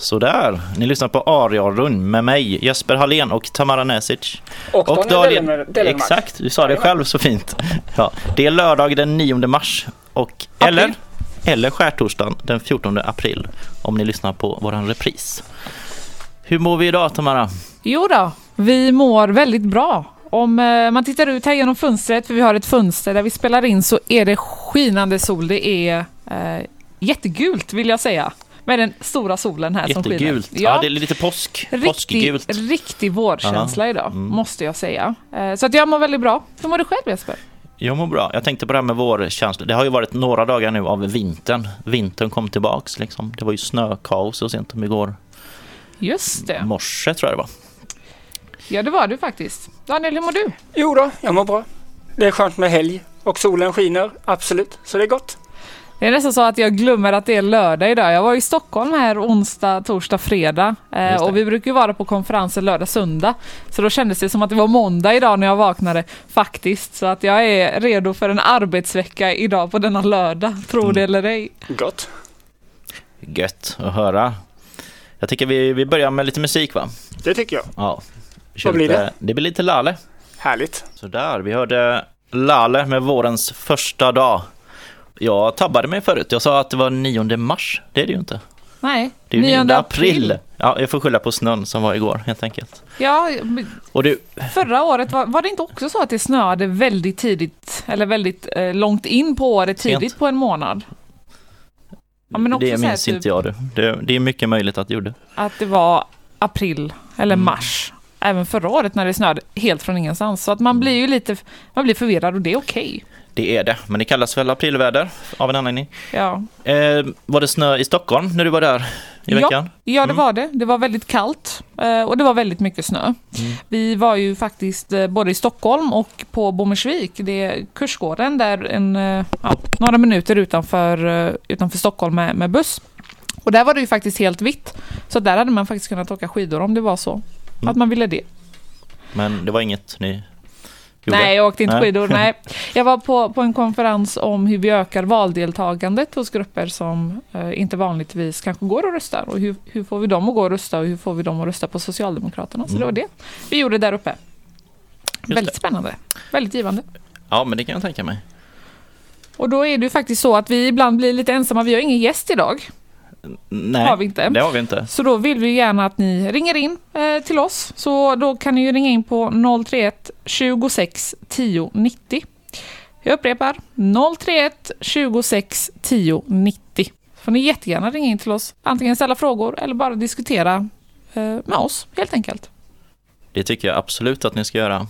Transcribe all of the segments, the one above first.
Sådär, ni lyssnar på Ariarun med mig, Jesper Hallén och Tamara Nesic. Och Daniel. Exakt, du sa det själv så fint. Ja, det är lördag den 9 mars och eller skärtorsdagen den 14 april om ni lyssnar på våran repris. Hur mår vi idag, Tamara? Jo då, vi mår väldigt bra. Om man tittar ut här genom fönstret, för vi har ett fönster där vi spelar in, så är det skinande sol. Det är jättegult vill jag säga. Med den stora solen här som skiner. Jättegult. Ja, det är lite påskgult. Riktig vårkänsla idag, måste jag säga. Så att jag mår väldigt bra. Hur mår du själv, Jesper? Jag mår bra. Jag tänkte på det här med vårkänsla. Det har ju varit några dagar nu av vintern. Vintern kom tillbaks liksom. Det var ju snökaos och sent om igår. Just det. Morse tror jag det var. Ja, det var du faktiskt. Daniel, hur mår du? Jo då, jag mår bra. Det är skönt med helg och solen skiner, absolut. Så det är gott. Det är nästan så att jag glömmer att det är lördag idag. Jag var i Stockholm här onsdag, torsdag, fredag. Och vi brukar ju vara på konferenser lördag, söndag. Så då kändes det som att det var måndag idag när jag vaknade faktiskt. Så att jag är redo för en arbetsvecka idag på denna lördag. Tror det eller ej. Gott. Gött att höra. Jag tycker vi börjar med lite musik, va? Det tycker jag. Ja. Vad blir det? Det blir lite Lale. Härligt. Så där, vi hörde Lale med vårens första dag. Jag tabbade mig förut. Jag sa att det var 9 mars. Det är det ju inte. Nej, det är 9 april. Ja, jag får skylla på snön som var igår, helt enkelt. Ja, och förra året var det inte också så att det snöade väldigt tidigt, eller väldigt långt in på året, tidigt sent på en månad? Ja, men också det minns inte jag. Det är mycket möjligt att det gjorde. Att det var april eller mars. Även förra året när det snöade helt från ingenstans. Så att man blir ju man blir förvirrad och det är okej. Det är det, men det kallas väl aprilväder av en anledning. Ja. Var det snö i Stockholm när du var där i veckan? Ja, det var det. Det var väldigt kallt och det var väldigt mycket snö. Vi var ju faktiskt både i Stockholm och på Bommersvik. Det är kursgården där några minuter utanför Stockholm med buss. Och där var det ju faktiskt helt vitt. Så där hade man faktiskt kunnat åka skidor om det var så. Att man ville det. Men det var inget ni... Nej, jag åkte inte skidor. Nej. Jag var på en konferens om hur vi ökar valdeltagandet hos grupper som inte vanligtvis kanske går och röstar. Och hur får vi dem att gå och rösta och hur får vi dem att rösta på Socialdemokraterna. Så det var det vi gjorde där uppe. Väldigt spännande. Väldigt givande. Ja, men det kan jag tänka mig. Och då är det ju faktiskt så att vi ibland blir lite ensamma. Vi har ingen gäst idag. Nej, har vi inte. Det har vi inte. Så då vill vi gärna att ni ringer in till oss. Så då kan ni ju ringa in på 031 26 10 90. Jag upprepar 031 26 10 90. Får ni jättegärna ringa in till oss. Antingen ställa frågor eller bara diskutera med oss helt enkelt. Det tycker jag absolut att ni ska göra.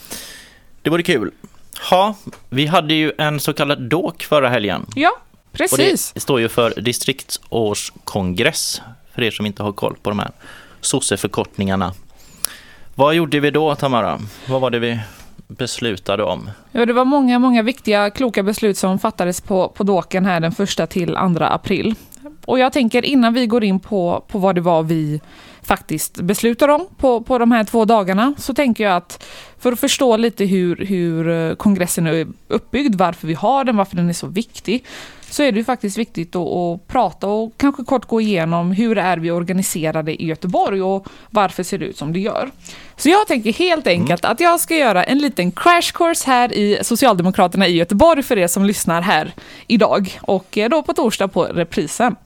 Det vore kul. Ja, vi hade ju en så kallad DÅK förra helgen. Ja. Precis. Och det står ju för distriktsårskongress, för er som inte har koll på de här sosseförkortningarna. Vad gjorde vi då, Tamara? Vad var det vi beslutade om? Ja, det var många viktiga, kloka beslut som fattades på DÅKen här den 1 till 2 april. Och jag tänker innan vi går in på vad det var vi faktiskt beslutar om på de här 2 dagarna, så tänker jag att för att förstå lite hur kongressen är uppbyggd, varför vi har den, varför den är så viktig, så är det ju faktiskt viktigt att prata och kanske kort gå igenom hur är vi organiserade i Göteborg och varför ser det ut som det gör. Så jag tänker helt enkelt att jag ska göra en liten crash course här i Socialdemokraterna i Göteborg för er som lyssnar här idag och då på torsdag på reprisen.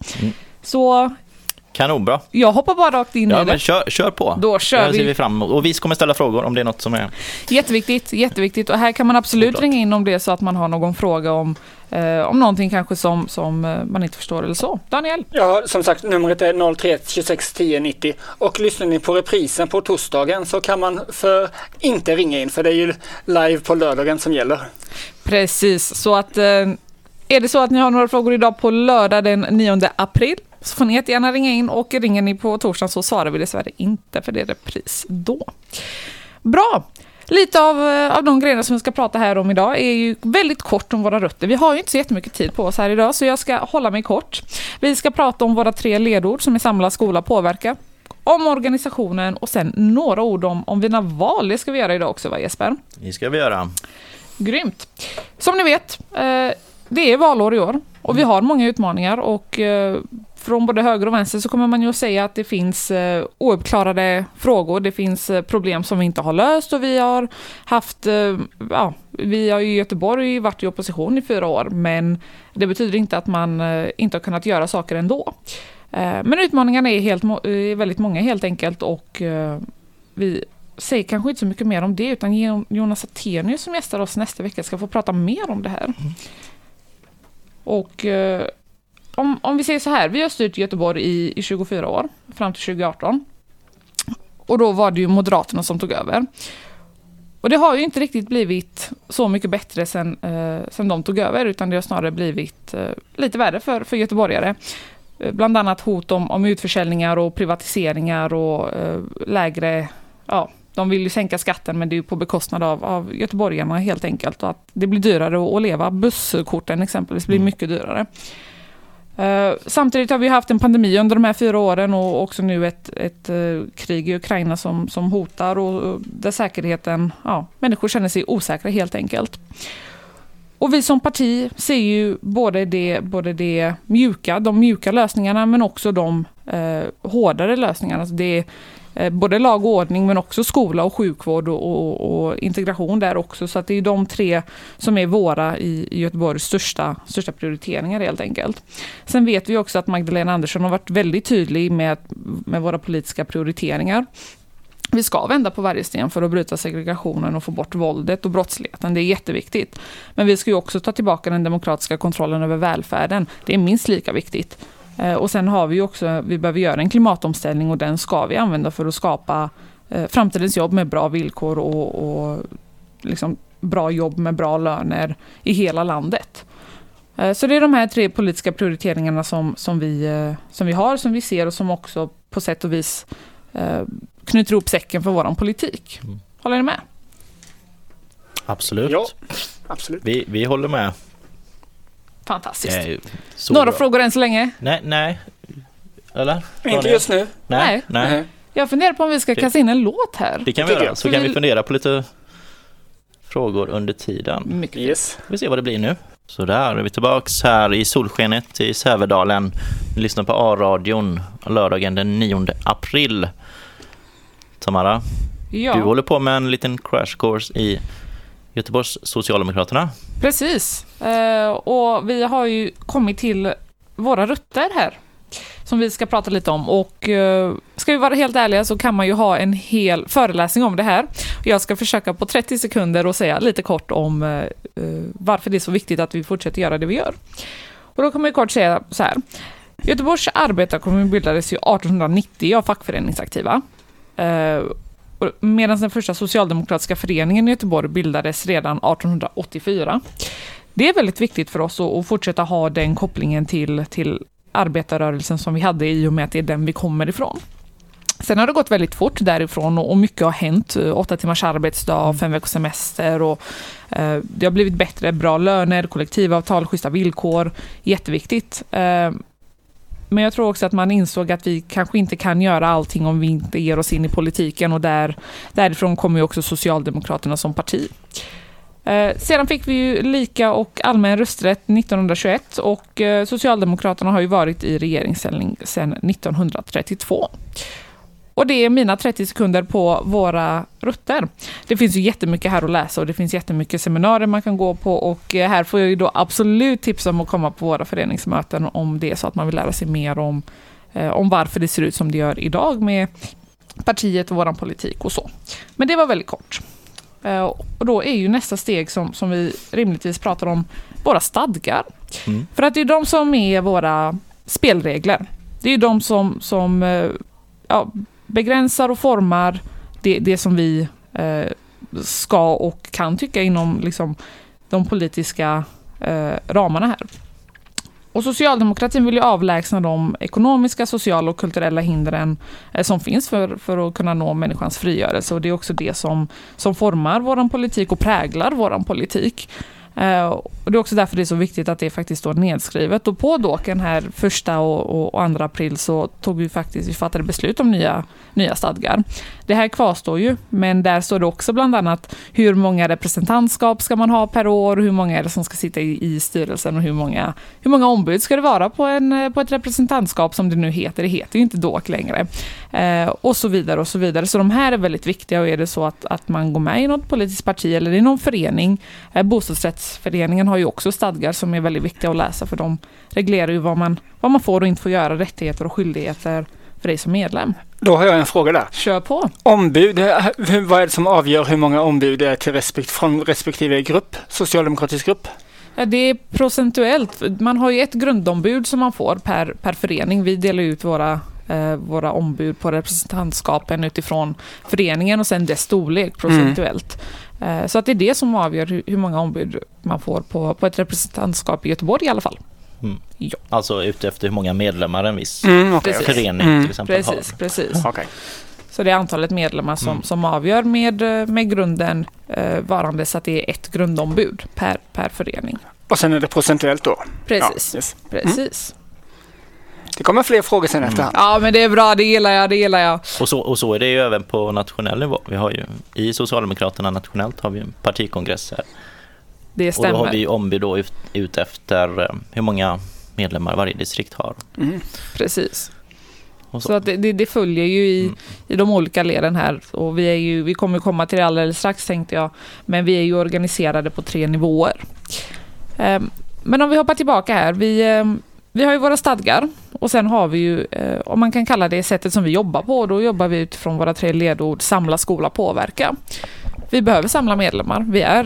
Så kanonbra. Jag hoppar bara rakt in i det. Men kör på. Då kör vi. Ser vi fram emot. Och vi kommer ställa frågor om det är något som är... Jätteviktigt. Och här kan man absolut ringa in om det så att man har någon fråga om någonting kanske som man inte förstår eller så. Daniel? Ja, som sagt, numret är 031 26 10 90. Och lyssnar ni på reprisen på torsdagen så kan man inte ringa in, för det är ju live på lördagen som gäller. Precis, så att är det så att ni har några frågor idag på lördag den 9 april så får ni jättegärna ringa in, och ringer ni på torsdagen så svarar vi dessvärre inte, för det är repris då. Bra! Lite av de grejerna som vi ska prata här om idag är ju väldigt kort om våra rötter. Vi har ju inte så jättemycket tid på oss här idag, så jag ska hålla mig kort. Vi ska prata om våra 3 ledord som är samla, skola, påverka. Om organisationen och sen några ord om vina val. Det ska vi göra idag också, va Jesper? Det ska vi göra. Grymt! Som ni vet, det är valår i år och vi har många utmaningar, och från både höger och vänster så kommer man ju att säga att det finns ouppklarade frågor, det finns problem som vi inte har löst och vi har haft, vi har i Göteborg varit i opposition i 4 år, men det betyder inte att man inte har kunnat göra saker ändå. Men utmaningarna är väldigt många helt enkelt, och vi säger kanske inte så mycket mer om det, utan Jonas Attenius som gästar oss nästa vecka ska få prata mer om det här. Och om vi säger så här, vi har styrt Göteborg i 24 år, fram till 2018. Och då var det ju Moderaterna som tog över. Och det har ju inte riktigt blivit så mycket bättre sen de tog över, utan det har snarare blivit lite värre för göteborgare. Bland annat hot om utförsäljningar och privatiseringar och lägre, de vill ju sänka skatten, men det är ju på bekostnad av göteborgarna helt enkelt, och att det blir dyrare att leva. Busskorten exempelvis blir mycket dyrare. Samtidigt har vi haft en pandemi under de här 4 åren och också nu ett krig i Ukraina som hotar, och där säkerheten, människor känner sig osäkra helt enkelt. Och vi som parti ser ju både de mjuka lösningarna, men också de hårdare lösningarna. Alltså det är både lag och ordning, men också skola och sjukvård och integration där också. Så att det är de 3 som är våra i Göteborgs största prioriteringar helt enkelt. Sen vet vi också att Magdalena Andersson har varit väldigt tydlig med våra politiska prioriteringar. Vi ska vända på varje sten för att bryta segregationen och få bort våldet och brottsligheten. Det är jätteviktigt. Men vi ska ju också ta tillbaka den demokratiska kontrollen över välfärden. Det är minst lika viktigt. Och sen har vi också, vi behöver göra en klimatomställning, och den ska vi använda för att skapa framtidens jobb med bra villkor och liksom bra jobb med bra löner i hela landet. Så det är de här 3 politiska prioriteringarna som vi har, som vi ser, och som också på sätt och vis knyter ihop säcken för våran politik. Håller ni med? Absolut. Ja, absolut. Vi håller med. Fantastiskt. Några bra frågor än så länge? Nej. Eller? Inte just nu. Nej. Jag funderar på om vi ska kasta in en låt här. Det kan vi göra. Så kan vi fundera på lite frågor under tiden. Mycket. Yes. Vi ser vad det blir nu. Så där är vi tillbaks här i solskenet i Sävedalen. Vi lyssnar på A-radion lördagen den 9 april. Tamara, du håller på med en liten crash course i Göteborgs Socialdemokraterna. Precis. Och vi har ju kommit till våra rötter här som vi ska prata lite om. Och ska vi vara helt ärliga så kan man ju ha en hel föreläsning om det här. Jag ska försöka på 30 sekunder och säga lite kort om varför det är så viktigt att vi fortsätter göra det vi gör. Och då kommer jag kort säga så här. Göteborgs arbetarkommun bildades ju 1890 av fackföreningsaktiva. Medan den första socialdemokratiska föreningen i Göteborg bildades redan 1884. Det är väldigt viktigt för oss att fortsätta ha den kopplingen till arbetarrörelsen som vi hade, i och med att det är den vi kommer ifrån. Sen har det gått väldigt fort därifrån och mycket har hänt. 8 timmars arbetsdag, 5 veckors semester, och det har blivit bättre, bra löner, kollektivavtal, schyssta villkor. Jätteviktigt. Men jag tror också att man insåg att vi kanske inte kan göra allting om vi inte ger oss in i politiken, och därifrån kommer ju också Socialdemokraterna som parti. Sedan fick vi ju lika och allmän rösträtt 1921, och Socialdemokraterna har ju varit i regeringsställning sedan 1932. Och det är mina 30 sekunder på våra rötter. Det finns ju jättemycket här att läsa, och det finns jättemycket seminarier man kan gå på, och här får jag ju då absolut tipsa om att komma på våra föreningsmöten om det är så att man vill lära sig mer om varför det ser ut som det gör idag med partiet och våran politik och så. Men det var väldigt kort. Och då är ju nästa steg som vi rimligtvis pratar om våra stadgar. För att det är de som är våra spelregler. Det är ju de som begränsar och formar det som vi ska och kan tycka inom liksom, de politiska ramarna här. Och socialdemokratin vill ju avlägsna de ekonomiska, sociala och kulturella hindren som finns för att kunna nå människans frigörelse. Och det är också det som formar våran politik och präglar våran politik. Och det är också därför det är så viktigt att det faktiskt står nedskrivet. Och på doken här 1 och 2 april så vi fattade beslut om nya stadgar. Det här kvarstår ju, men där står det också bland annat hur många representantskap ska man ha per år, hur många är det som ska sitta i styrelsen och hur många ombud ska det vara på ett representantskap som det nu heter. Det heter ju inte dok längre. Och så vidare och så vidare. Så de här är väldigt viktiga, och är det så att man går med i något politiskt parti eller i någon förening, bostadsrättsföreningen har ju också stadgar som är väldigt viktiga att läsa, för de reglerar ju vad man får och inte får göra, rättigheter och skyldigheter för dig som medlem. Då har jag en fråga där. Kör på. Ombud, vad är det som avgör hur många ombud det är från respektive grupp, socialdemokratisk grupp? Ja, det är procentuellt. Man har ju ett grundombud som man får per förening. Vi delar ut våra ombud på representantskapen utifrån föreningen och sen dess storlek procentuellt. Så att det är det som avgör hur många ombud man får på ett representantskap i Göteborg i alla fall. Ja. Alltså utefter hur många medlemmar en viss förening till exempel har. Precis. Okay. Så det är antalet medlemmar som avgör med grunden varande, så att det är ett grundombud per förening. Och sen är det procentuellt då? Precis. Ja, yes. Precis. Det kommer fler frågor sen efterhand. Ja, men det är bra, det gillar jag. Och så är det ju även på nationell nivå. Vi har ju i Socialdemokraterna nationellt har vi en partikongress här. Det stämmer. Och då har vi ombud då ut efter hur många medlemmar varje distrikt har. Precis. Så att det följer ju i de olika leden här, och vi kommer komma till det alldeles strax, tänkte jag, men vi är ju organiserade på 3 nivåer. Men om vi hoppar tillbaka här, vi har ju våra stadgar, och sen har vi ju, om man kan kalla det sättet som vi jobbar på, då jobbar vi utifrån våra 3 ledord: samla, skola, påverka. Vi behöver samla medlemmar.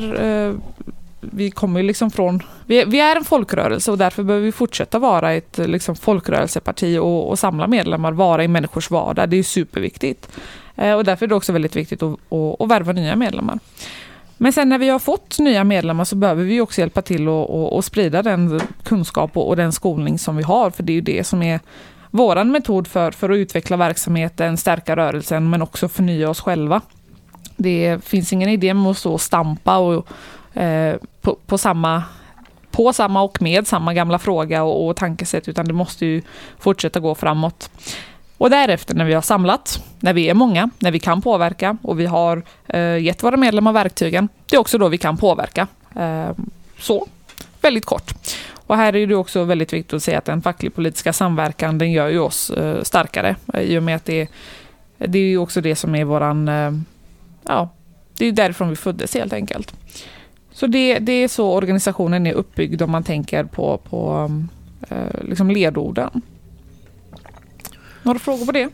Vi kommer ju liksom från, vi är en folkrörelse, och därför behöver vi fortsätta vara ett liksom folkrörelseparti och samla medlemmar, vara i människors vardag. Det är ju superviktigt. Och därför är det också väldigt viktigt att värva nya medlemmar. Men sen när vi har fått nya medlemmar så behöver vi också hjälpa till och sprida den kunskap och den skolning som vi har, för det är ju det som är våran metod för att utveckla verksamheten, stärka rörelsen, men också förnya oss själva. Det finns ingen idé med att stå och stampa och på samma och med samma gamla fråga och tankesätt, utan det måste ju fortsätta gå framåt. Och därefter, när vi har samlat, när vi är många, när vi kan påverka och vi har gett våra medlemmar verktygen, det är också då vi kan påverka. Så, väldigt kort. Och här är det också väldigt viktigt att säga att den facklig-politiska samverkan, den gör ju oss starkare, i och med att det är ju också det som är våran, det är därifrån vi föddes helt enkelt. Så det är så organisationen är uppbyggd, om man tänker på liksom ledorden. Några frågor på det?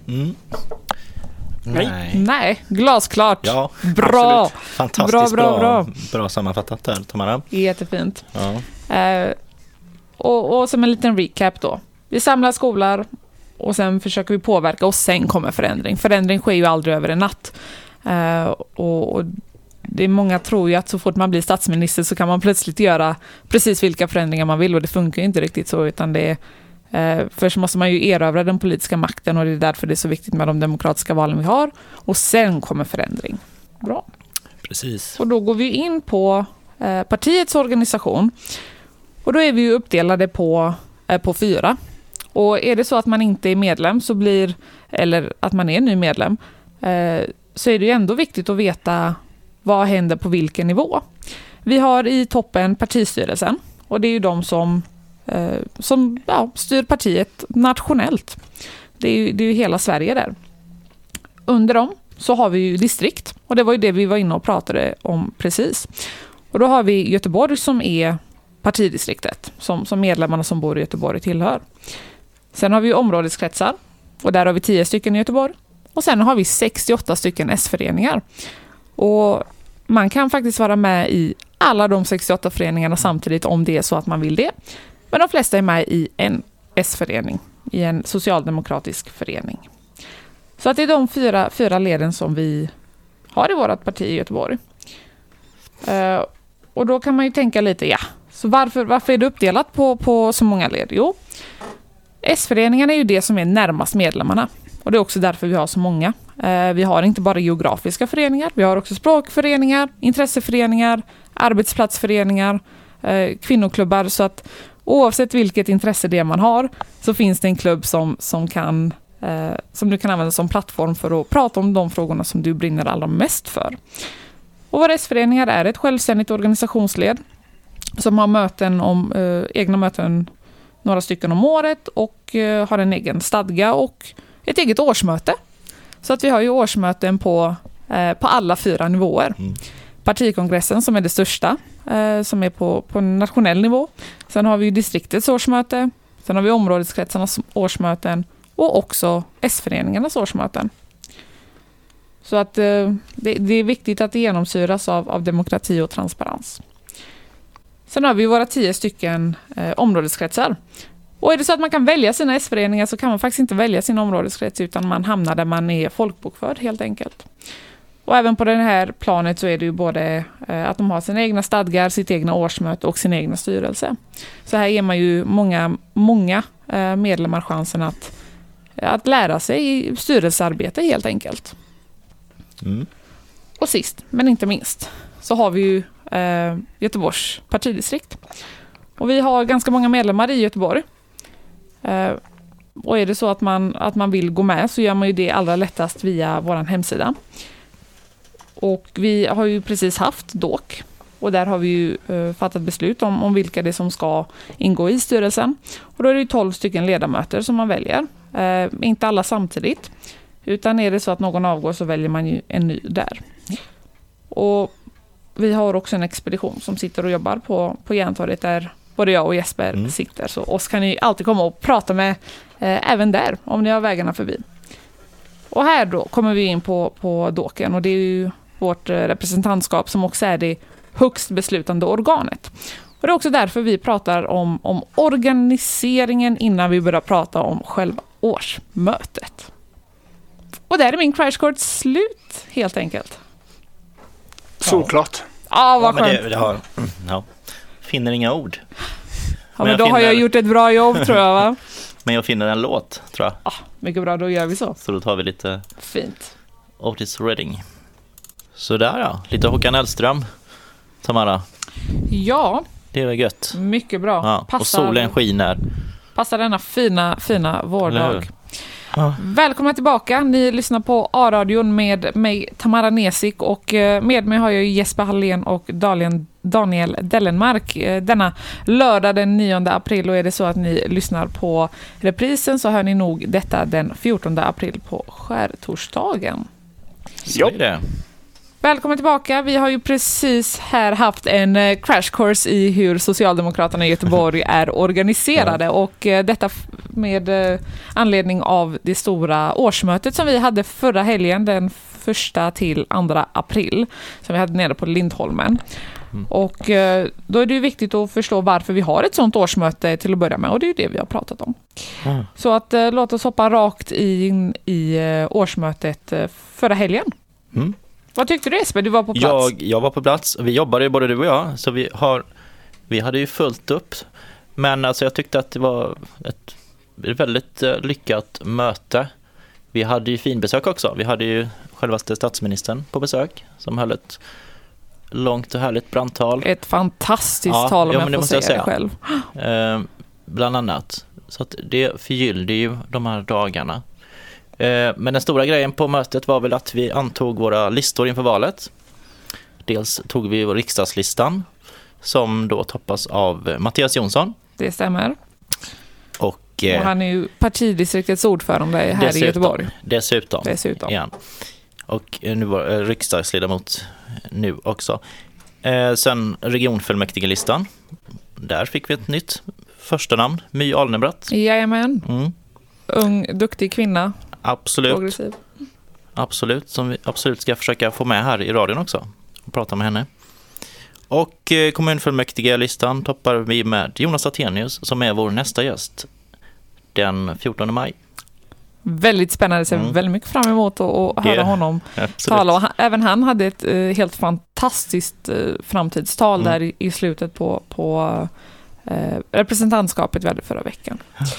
Nej, glasklart. Ja, bra. Absolut. Fantastiskt bra sammanfattat där, Tamara. Jättefint. Ja. Och som en liten recap då. Vi samlar skolor och sen försöker vi påverka, och sen kommer förändring. Förändring sker ju aldrig över en natt. Och det är många tror ju att så fort man blir statsminister så kan man plötsligt göra precis vilka förändringar man vill, och det funkar ju inte riktigt så, utan det först måste man ju erövra den politiska makten, och det är därför det är så viktigt med de demokratiska valen vi har, och sen kommer förändring. Bra. Precis. Och då går vi in på partiets organisation, och då är vi ju uppdelade på 4. Och är det så att man inte är medlem eller att man är ny medlem, så är det ju ändå viktigt att veta vad händer på vilken nivå. Vi har i toppen partistyrelsen, och det är ju de som styr partiet nationellt. Det är ju hela Sverige där. Under dem så har vi ju distrikt, och det var ju det vi var inne och pratade om precis. Och då har vi Göteborg som är partidistriktet, som medlemmarna som bor i Göteborg tillhör. Sen har vi områdeskretsar, och där har vi 10 stycken i Göteborg. Och sen har vi 68 stycken S-föreningar. Och man kan faktiskt vara med i alla de 68 föreningarna samtidigt om det är så att man vill det. Men de flesta är med i en S-förening, i en socialdemokratisk förening. Så att det är de 4 leden som vi har i vårt parti i Göteborg. Och då kan man ju tänka lite, så varför är det uppdelat på så många led? Jo, S-föreningarna är ju det som är närmast medlemmarna. Och det är också därför vi har så många. Vi har inte bara geografiska föreningar, vi har också språkföreningar, intresseföreningar, arbetsplatsföreningar, kvinnoklubbar, så att oavsett vilket intresse det man har så finns det en klubb som du kan använda som plattform för att prata om de frågorna som du brinner allra mest för. Och våra S-föreningar är ett självständigt organisationsled som har egna möten, några stycken om året, och har en egen stadga och ett eget årsmöte. Så att vi har ju årsmöten på alla 4 nivåer. Partikongressen som är det största, som är på nationell nivå. Sen har vi distriktets årsmöte, sen har vi områdeskretsarnas årsmöten och också S-föreningarnas årsmöten. Så att det är viktigt att det genomsyras av demokrati och transparens. Sen har vi våra 10 stycken områdeskretsar. Och är det så att man kan välja sina S-föreningar så kan man faktiskt inte välja sin områdeskrets, utan man hamnar där man är folkbokförd helt enkelt. Och även på det här planet så är det ju både att de har sina egna stadgar, sitt egna årsmöte och sin egna styrelse. Så här ger man ju många medlemmar chansen att lära sig styrelsearbete helt enkelt. Och sist men inte minst så har vi ju Göteborgs partidistrikt. Och vi har ganska många medlemmar i Göteborg. Och är det så att man vill gå med så gör man ju det allra lättast via vår hemsida. Och vi har ju precis haft DÅK. Och där har vi ju fattat beslut om vilka det som ska ingå i styrelsen. Och då är det ju 12 stycken ledamöter som man väljer. Inte alla samtidigt. Utan är det så att någon avgår så väljer man ju en ny där. Och vi har också en expedition som sitter och jobbar på Järntorget där både jag och Jesper sitter. Så oss kan ni alltid komma och prata med även där om ni har vägarna förbi. Och här då kommer vi in på DÅKen, och det är ju vårt representantskap som också är det högst beslutande organet. Och det är också därför vi pratar om organiseringen innan vi börjar prata om själva årsmötet. Och där är min crash course slut helt enkelt. Såklart. Ja, vad skönt. Finner inga ord. Ja, men då har jag gjort ett bra jobb tror jag, va? Men jag finner en låt, tror jag. Ja, mycket bra, då gör vi så. Så då tar vi lite fint. Otis Redding. Så där ja, lite Håkan Hellström, Tamara. Ja. Det är väl gött. Mycket bra. Ja, och solen skiner. Passar denna fina vårdag. Ja. Välkomna tillbaka. Ni lyssnar på A-radion med mig, Tamara Nesik, och med mig har jag Jesper Hallén och Daniel Dellenmark denna lördag den 9 april, och är det så att ni lyssnar på reprisen så hör ni nog detta den 14 april på skärtorsdagen. Så är det. Välkommen tillbaka. Vi har ju precis här haft en crash course i hur Socialdemokraterna i Göteborg är organiserade, och detta med anledning av det stora årsmötet som vi hade förra helgen den 1 till 2 april som vi hade nere på Lindholmen. Och då är det ju viktigt att förstå varför vi har ett sånt årsmöte till att börja med, och det är ju det vi har pratat om. Så att låt oss hoppa rakt in i årsmötet förra helgen. Vad tyckte du, Jesper? Du var på plats. Jag var på plats. Vi jobbade ju både du och jag, så vi hade ju fullt upp. Men alltså jag tyckte att det var ett väldigt lyckat möte. Vi hade ju finbesök också. Vi hade ju självaste statsministern på besök som höll ett långt och härligt brandtal. Ett fantastiskt tal om jag får säga det själv. Bland annat. Så att det förgyllde ju de här dagarna. Men den stora grejen på mötet var väl att vi antog våra listor inför valet. Dels tog vi vår riksdagslistan som då toppas av Mattias Jonsson. Det stämmer. Och han är ju partidistriktets ordförande här i Göteborg. Dessutom. Igen. Och nu var riksdagsledamot nu också. Sen regionfullmäktigelistan. Där fick vi ett nytt första namn. My Alnebratt. Jajamän. Ung, duktig kvinna. Absolut. Progressiv. Absolut, som vi absolut ska försöka få med här i radion också och prata med henne. Och kommunfullmäktige-listan toppar vi med Jonas Attenius som är vår nästa gäst den 14 maj. Väldigt spännande, ser väldigt mycket fram emot att höra honom tala. Och även han hade ett helt fantastiskt framtidstal där i slutet på representantskapet vi hade förra veckan.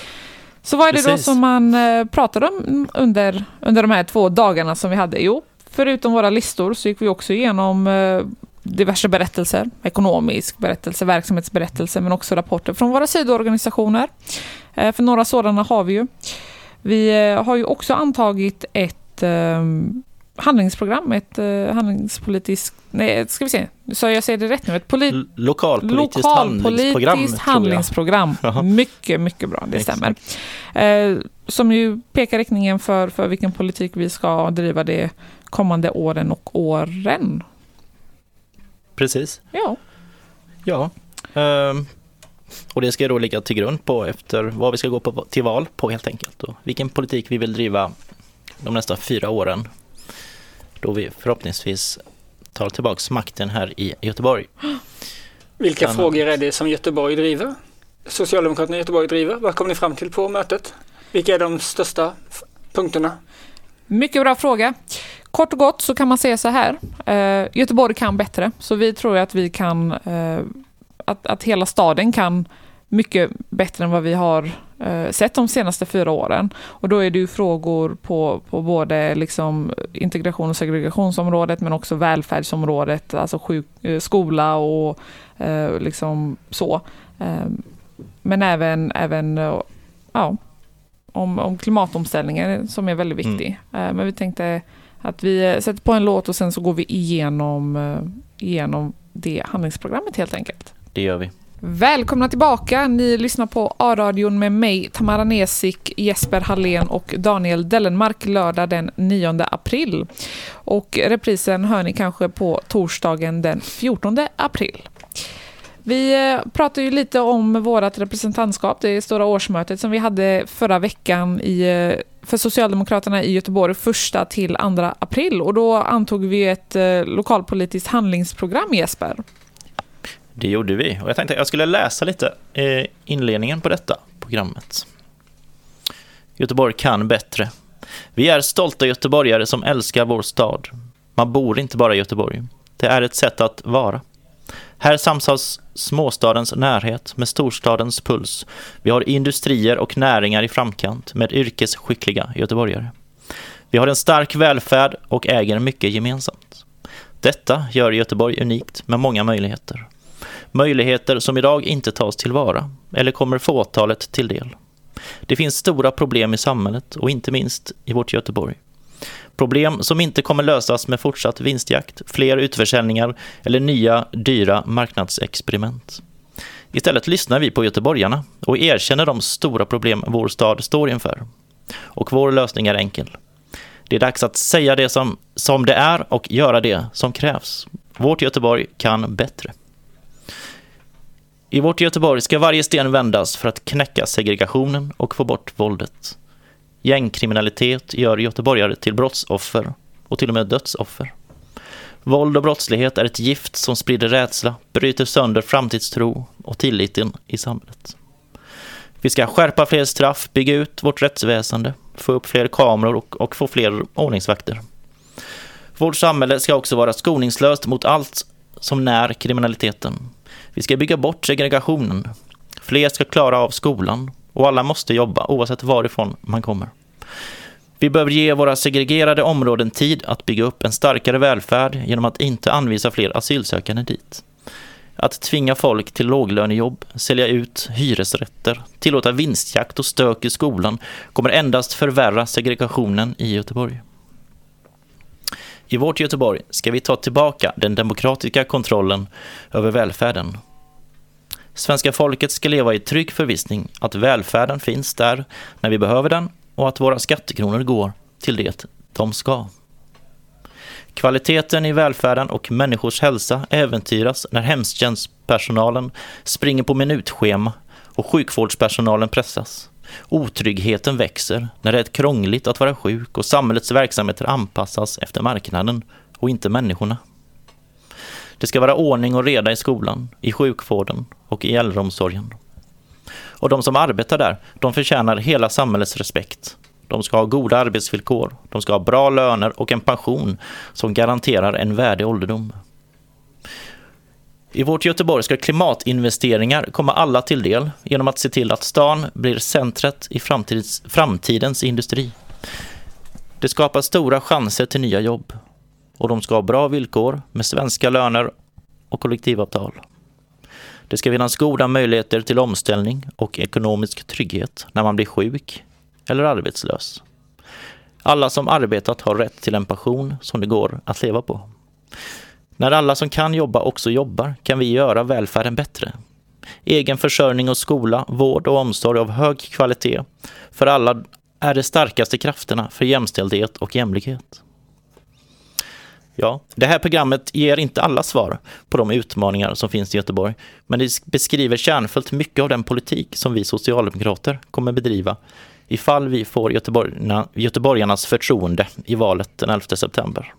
Så vad är det då som man pratade om under de här 2 dagarna som vi hade? Jo, förutom våra listor så gick vi också igenom diverse berättelser, ekonomisk berättelse, verksamhetsberättelse, men också rapporter från våra sidoorganisationer. För några sådana har vi ju. Vi har ju också antagit ett handlingsprogram, ett handlingspolitiskt, nej, ska vi se, så jag säger det rätt nu, ett lokalpolitiskt handlingsprogram. Mycket, mycket bra, det stämmer. Som ju pekar riktningen för vilken politik vi ska driva de kommande åren och åren. Precis. Ja. Och det ska då ligga till grund på efter vad vi ska gå till val på helt enkelt. Och vilken politik vi vill driva de nästa 4 åren. Då vi förhoppningsvis tar tillbaka makten här i Göteborg. Vilka frågor är det som Göteborg driver? Socialdemokraterna i Göteborg driver. Vad kom ni fram till på mötet? Vilka är de största punkterna? Mycket bra fråga. Kort och gott så kan man säga så här. Göteborg kan bättre. Så vi tror att vi kan att hela staden kan mycket bättre än vad vi har sett de senaste 4 åren. Och då är det ju frågor på både liksom integration- och segregationsområdet, men också välfärdsområdet, alltså skola och liksom så. Men även om klimatomställningen som är väldigt viktig. Men vi tänkte att vi sätter på en låt och sen så går vi igenom det handlingsprogrammet helt enkelt. Det gör vi. Välkomna tillbaka. Ni lyssnar på A-radion med mig, Tamara Nesik, Jesper Hallén och Daniel Dellenmark lördag den 9 april. Och reprisen hör ni kanske på torsdagen den 14 april. Vi pratar ju lite om vårt representantskap, det stora årsmötet som vi hade förra veckan för Socialdemokraterna i Göteborg 1 till 2 april. Och då antog vi ett lokalpolitiskt handlingsprogram, Jesper. Det gjorde vi. Och jag tänkte att jag skulle läsa lite inledningen på detta programmet. Göteborg kan bättre. Vi är stolta göteborgare som älskar vår stad. Man bor inte bara i Göteborg. Det är ett sätt att vara. Här samsas småstadens närhet med storstadens puls. Vi har industrier och näringar i framkant med yrkesskickliga göteborgare. Vi har en stark välfärd och äger mycket gemensamt. Detta gör Göteborg unikt med många möjligheter. Möjligheter som idag inte tas tillvara eller kommer fåtalet till del. Det finns stora problem i samhället och inte minst i vårt Göteborg. Problem som inte kommer lösas med fortsatt vinstjakt, fler utförsäljningar eller nya dyra marknadsexperiment. Istället lyssnar vi på göteborgarna och erkänner de stora problem vår stad står inför. Och vår lösning är enkel. Det är dags att säga det som det är och göra det som krävs. Vårt Göteborg kan bättre. I vårt Göteborg ska varje sten vändas för att knäcka segregationen och få bort våldet. Gängkriminalitet gör göteborgare till brottsoffer och till och med dödsoffer. Våld och brottslighet är ett gift som sprider rädsla, bryter sönder framtidstro och tilliten i samhället. Vi ska skärpa fler straff, bygga ut vårt rättsväsende, få upp fler kameror och få fler ordningsvakter. Vårt samhälle ska också vara skoningslöst mot allt som när kriminaliteten. Vi ska bygga bort segregationen. Fler ska klara av skolan och alla måste jobba oavsett varifrån man kommer. Vi behöver ge våra segregerade områden tid att bygga upp en starkare välfärd genom att inte anvisa fler asylsökande dit. Att tvinga folk till låglönejobb, sälja ut hyresrätter, tillåta vinstjakt och stök i skolan kommer endast förvärra segregationen i Göteborg. I vårt Göteborg ska vi ta tillbaka den demokratiska kontrollen över välfärden. Svenska folket ska leva i trygg förvissning att välfärden finns där när vi behöver den och att våra skattekronor går till det de ska. Kvaliteten i välfärden och människors hälsa äventyras när hemtjänstpersonalen springer på minutschema och sjukvårdspersonalen pressas. Otryggheten växer när det är krångligt att vara sjuk och samhällets verksamheter anpassas efter marknaden och inte människorna. Det ska vara ordning och reda i skolan, i sjukvården och i äldreomsorgen. Och de som arbetar där, de förtjänar hela samhällets respekt. De ska ha goda arbetsvillkor, de ska ha bra löner och en pension som garanterar en värdig ålderdom. I vårt Göteborg ska klimatinvesteringar komma alla till del genom att se till att stan blir centret i framtidens industri. Det skapar stora chanser till nya jobb och de ska ha bra villkor med svenska löner och kollektivavtal. Det ska finnas goda möjligheter till omställning och ekonomisk trygghet när man blir sjuk eller arbetslös. Alla som arbetat har rätt till en pension som det går att leva på. När alla som kan jobba också jobbar kan vi göra välfärden bättre. Egen försörjning och skola, vård och omsorg av hög kvalitet för alla är de starkaste krafterna för jämställdhet och jämlikhet. Ja, det här programmet ger inte alla svar på de utmaningar som finns i Göteborg, men det beskriver kärnfullt mycket av den politik som vi socialdemokrater kommer bedriva ifall vi får göteborgarnas förtroende i valet den 11 september.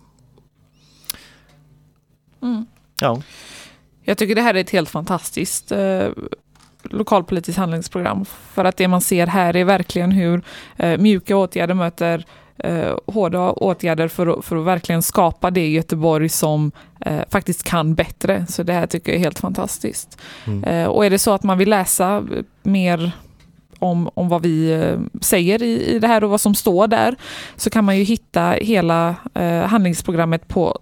Ja. Jag tycker det här är ett helt fantastiskt lokalpolitiskt handlingsprogram. För att det man ser här är verkligen hur mjuka åtgärder möter hårda åtgärder för att verkligen skapa det Göteborg som faktiskt kan bättre. Så det här tycker jag är helt fantastiskt. Och är det så att man vill läsa mer om vad vi säger i det här och vad som står där, så kan man ju hitta hela handlingsprogrammet på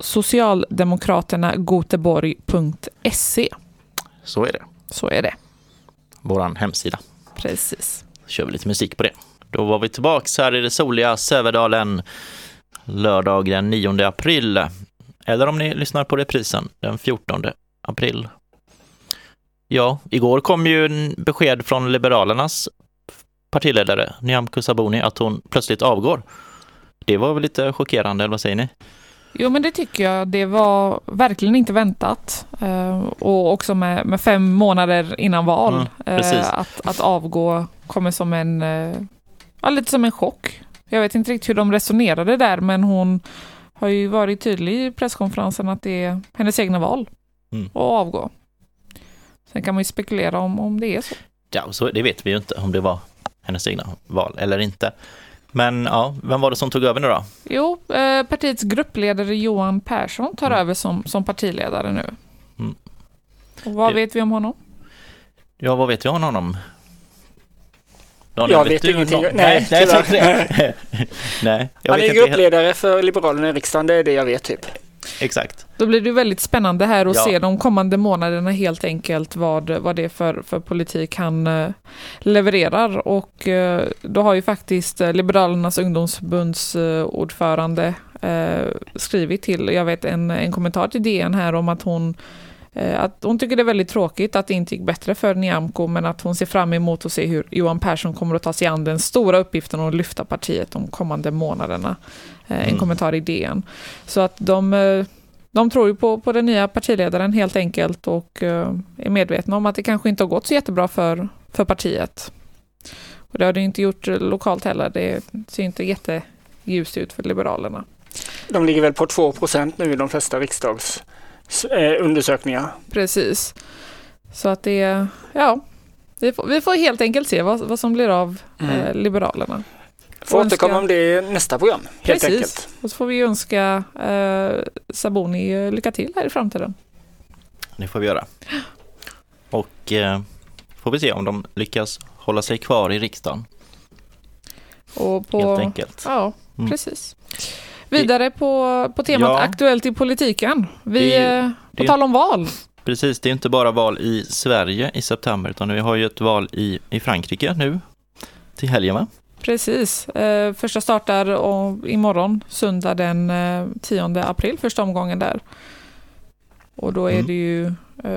socialdemokraternagoteborg.se. Så är det. Så är det. Våran hemsida. Precis. Kör vi lite musik på det. Då var vi tillbaka här i det soliga Sävedalen lördag den 9 april. Eller om ni lyssnar på reprisen den 14 april. Ja, igår kom ju en besked från Liberalernas partiledare Nyamko Sabuni att hon plötsligt avgår. Det var väl lite chockerande, eller vad säger ni? Jo, men det tycker jag. Det var verkligen inte väntat. Och också med 5 månader innan val. Att avgå kommer som lite som en chock. Jag vet inte riktigt hur de resonerade där, men hon har ju varit tydlig i presskonferensen att det är hennes egna val att avgå. Sen kan man ju spekulera om det är så. Ja, så det vet vi ju inte om det var hennes egna val eller inte. Men ja, vem var det som tog över nu då? Jo, partiets gruppledare Johan Persson tar över som partiledare nu. Och vad vet vi om honom? Ja, vad vet jag om honom? Jag vet ingenting. Nej, Nej. Han är gruppledare för Liberalerna i riksdagen, det är det jag vet typ. Exakt. Då blir det väldigt spännande här att se de kommande månaderna helt enkelt vad det är för politik han levererar. Och då har ju faktiskt Liberalernas ungdomsförbunds ordförande skrivit till, jag vet en kommentar till DN här om att hon tycker det är väldigt tråkigt att det inte gick bättre för Nyamko, men att hon ser fram emot att se hur Johan Persson kommer att ta sig an den stora uppgiften att lyfta partiet de kommande månaderna. En kommentar i DN. Så att de tror ju på den nya partiledaren helt enkelt och är medvetna om att det kanske inte har gått så jättebra för partiet. Och det har det inte gjort lokalt heller. Det ser inte jätteljust ut för Liberalerna. De ligger väl på 2% nu i de flesta riksdagsundersökningar. Precis. Så att det vi får helt enkelt se vad som blir av Liberalerna. Får återkomma om det i nästa program, helt enkelt. Och så får vi önska Sabuni lycka till här i framtiden. Det får vi göra. Och får vi se om de lyckas hålla sig kvar i riksdagen. Och helt enkelt. Ja, precis. Vidare på temat aktuellt i politiken. På tal om val. Precis, det är inte bara val i Sverige i september, utan vi har ju ett val i Frankrike nu till helgen, va? Precis. Första startar imorgon, söndag den 10 april, första omgången där. Och då är det ju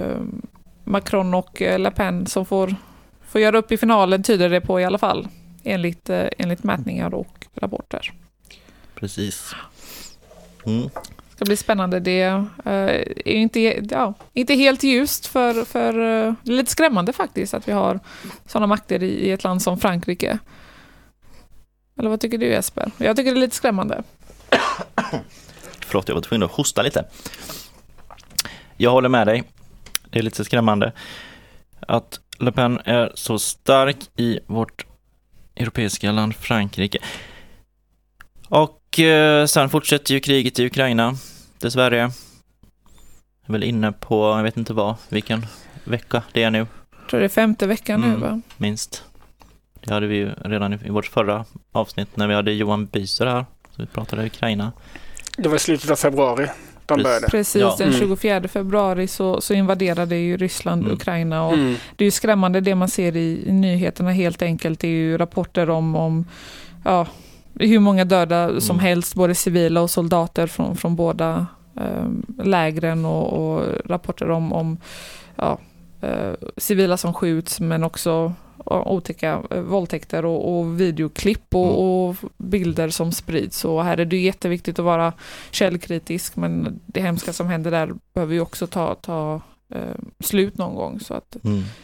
Macron och Le Pen som får göra upp i finalen, tyder det på i alla fall, enligt mätningar och rapporter. Precis. Det ska bli spännande. Det är inte helt ljust för det är lite skrämmande faktiskt att vi har sådana makter i ett land som Frankrike. Eller vad tycker du, Jesper? Jag tycker det är lite skrämmande. Förlåt, jag var tvungen att hosta lite. Jag håller med dig. Det är lite skrämmande att Le Pen är så stark i vårt europeiska land Frankrike. Och sen fortsätter ju kriget i Ukraina. Dessvärre. Jag är väl inne på, jag vet inte vilken vecka det är nu. Jag tror det är 5:e veckan nu, va? Minst. Det hade vi ju redan i vårt förra avsnitt när vi hade Johan Byser här. Så vi pratade Ukraina. Det var slutet av februari. de började. Precis, den 24 februari så invaderade ju Ryssland Ukraina och det är ju skrämmande det man ser i nyheterna helt enkelt. Det är ju rapporter om hur många döda som helst, både civila och soldater från båda lägren och rapporter om civila som skjuts men också otäcka våldtäkter och videoklipp och bilder som sprids. Och här är det jätteviktigt att vara källkritisk, men det hemska som händer där behöver ju också ta slut någon gång. Så att,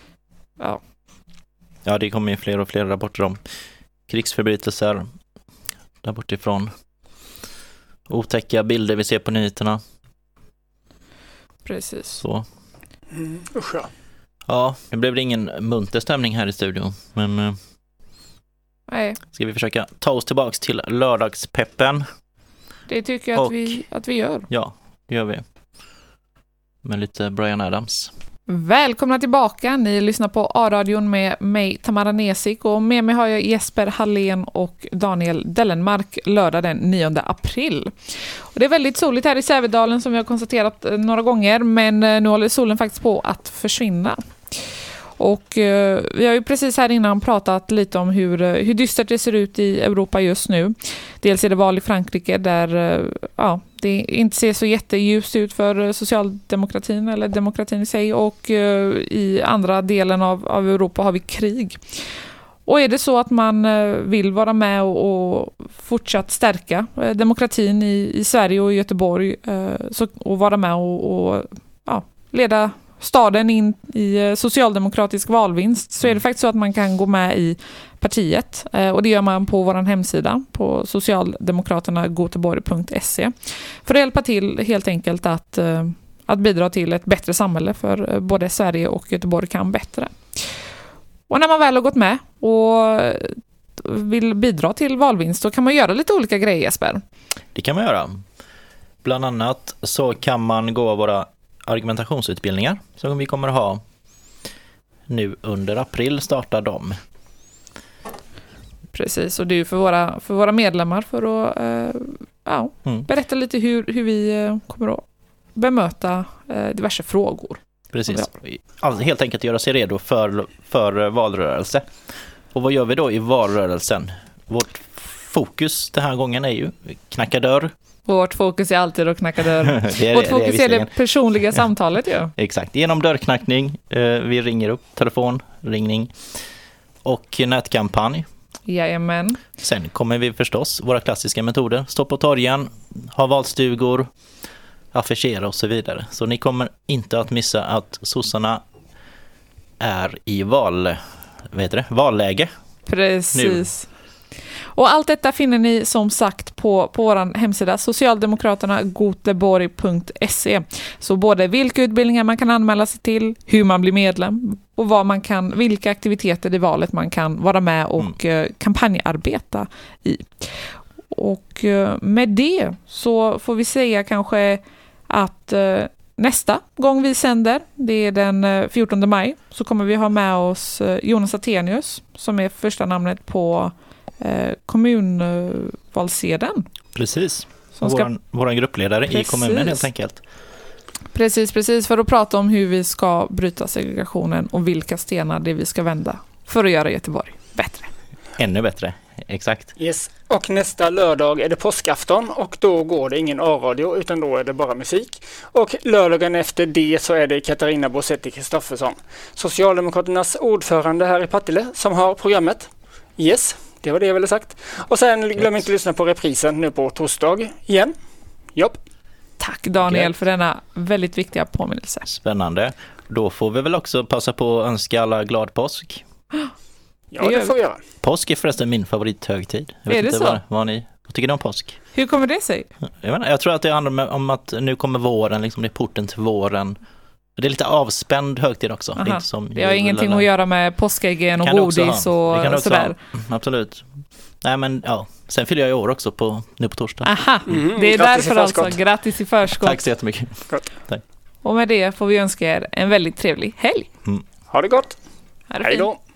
Ja, det kommer ju fler och fler rapporter om krigsförbrytelser där bortifrån. Otäcka bilder vi ser på nyheterna. Precis. Så. Usch ja. Ja, det blev ingen munter stämning här i studion, men Nej. Ska vi försöka ta oss tillbaks till lördagspeppen? Det tycker jag att vi gör. Ja, det gör vi. Med lite Bryan Adams. Välkomna tillbaka. Ni lyssnar på A-radion med mig, Tamara Nesik, och med mig har jag Jesper Hallén och Daniel Dellenmark lördag den 9 april. Och det är väldigt soligt här i Sävedalen som vi har konstaterat några gånger, men nu håller solen faktiskt på att försvinna. Och vi har ju precis här innan pratat lite om hur dystert det ser ut i Europa just nu. Dels är det val i Frankrike där det inte ser så jätteljust ut för socialdemokratin eller demokratin i sig, och i andra delen av Europa har vi krig. Och är det så att man vill vara med och fortsatt stärka demokratin i Sverige och i Göteborg och vara med och leda staden in i socialdemokratisk valvinst, så är det faktiskt så att man kan gå med i partiet, och det gör man på vår hemsida på socialdemokraternagoteborg.se för att hjälpa till helt enkelt att bidra till ett bättre samhälle för både Sverige och Göteborg kan bättre. Och när man väl har gått med och vill bidra till valvinst, så kan man göra lite olika grejer, Jesper. Det kan man göra. Bland annat så kan man gå våra argumentationsutbildningar som vi kommer att ha nu under april, startar de. Precis, och det är ju för våra medlemmar för att berätta lite hur vi kommer att bemöta diverse frågor. Precis, alltså, helt enkelt göra sig redo för valrörelse. Och vad gör vi då i valrörelsen? Vårt fokus den här gången är ju knacka dörr. Vårt fokus är alltid att knacka dörr. Vårt fokus är det personliga samtalet. Ja. Exakt, genom dörrknackning, vi ringer upp, telefonringning och nätkampanj. Jajamän. Sen kommer vi förstås våra klassiska metoder. Stå på torgen, ha valstugor, affischera och så vidare. Så ni kommer inte att missa att sossarna är i valläge. Precis. Nu. Och allt detta finner ni som sagt på vår hemsida socialdemokraternagoteborg.se. Så både vilka utbildningar man kan anmäla sig till, hur man blir medlem och vilka aktiviteter i valet man kan vara med och kampanjarbeta i. Och med det så får vi säga kanske att nästa gång vi sänder, det är den 14 maj, så kommer vi ha med oss Jonas Attenius som är första namnet på kommunvalsedeln. Precis. Vår gruppledare i kommunen helt enkelt. Precis, för att prata om hur vi ska bryta segregationen och vilka stenar det vi ska vända för att göra Göteborg bättre. Ännu bättre, exakt. Yes. Och nästa lördag är det påskafton och då går det ingen A-radio utan då är det bara musik. Och lördagen efter det så är det Katarina Bosetti Kristoffersson, Socialdemokraternas ordförande här i Partille, som har programmet. Yes. Det var det jag ville sagt. Och sen glöm inte att lyssna på reprisen nu på torsdag igen. Jobb. Tack Daniel för denna väldigt viktiga påminnelse. Spännande. Då får vi väl också passa på att önska alla glad påsk. Ja, det får vi göra. Påsk är förresten min favorithögtid. Jag vet är det inte så? Vad tycker ni om påsk? Hur kommer det sig? Jag tror att det handlar om att nu kommer våren, liksom det är porten till våren. Det är lite avspänd högtid också. Det, inte som det har ingenting att göra med påskäggen och godis och sådär. Absolut. Nej men ja, sen fyller jag i år också nu på torsdag. Aha, det är därför alltså. Grattis i förskott. Tack så jättemycket. Tack. Och med det får vi önska er en väldigt trevlig helg. Ha det gott. Hej då.